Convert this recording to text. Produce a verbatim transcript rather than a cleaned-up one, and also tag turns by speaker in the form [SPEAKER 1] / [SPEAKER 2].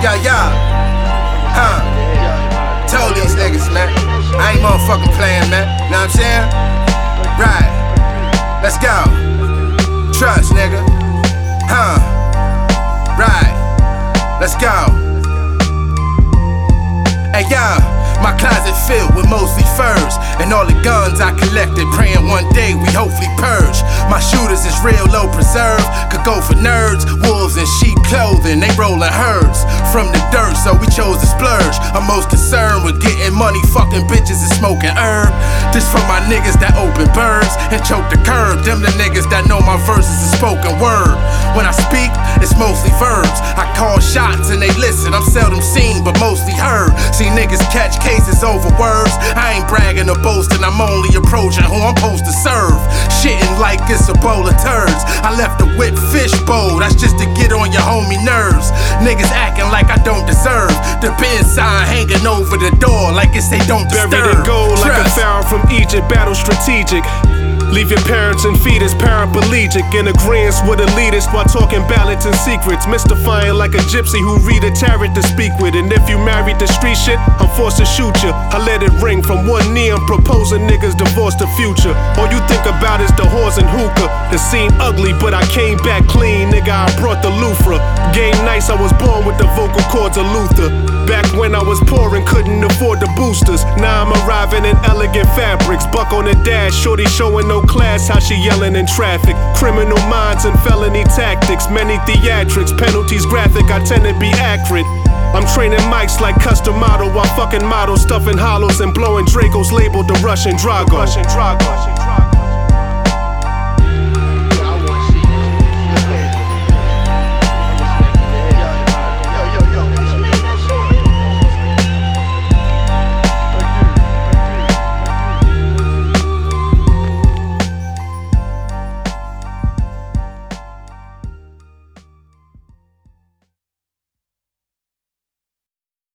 [SPEAKER 1] Yeah, yeah. Huh. Told these niggas, man. I ain't motherfucking playing, man. Know what I'm saying? Right. Let's go. Trust, nigga. Huh. Right. Let's go. Hey, yo. My closet filled with mostly furs and all the guns I collected, praying one day we hopefully purge. My shooters is real low preserved, could go for nerds, wolves in sheep clothing, they rollin' herds from the dirt, so we chose to splurge. I'm most concerned with getting money, fucking bitches and smoking herb. This for my niggas that open birds and choke the curb. Them the niggas that know my verses is spoken word. When I speak, it's mostly verbs. I call shots and they listen. I'm seldom seen, but mostly heard. See niggas catch cases over words. I ain't bragging or boasting, I'm only approaching who I'm supposed to serve. Shitting like it's a bowl of turds. I left the whip fish bowl, that's just to get on your homie nerves. Niggas acting like I don't deserve. The bin sign hanging over the door like it's they don't disturb.
[SPEAKER 2] Buried in gold like a pharaoh from Egypt, battle strategic. Leave your parents and fetus paraplegic, in agreeance with elitists while talking ballads and secrets. Mystifying like a gypsy who read a tarot to speak with. And if you married the street shit, I'm forced to shoot you. I let it ring from one knee, I'm proposing niggas divorce the future. All you think about is the whores and hookah. The scene ugly, but I came back clean, nigga, I brought the loofah. Game nice, I was born with the vocal cords of Luther. Back when I was poor and couldn't afford the boosters. Now I'm arriving in elegant fabrics. Buck on the dash, shorty showing no class, how she yelling in traffic. Criminal minds and felony tactics, many theatrics, penalties graphic, I tend to be accurate. I'm training mics like custom model while fucking models stuffing hollows and blowing Dracos labeled the Russian Drago. Russian Drago.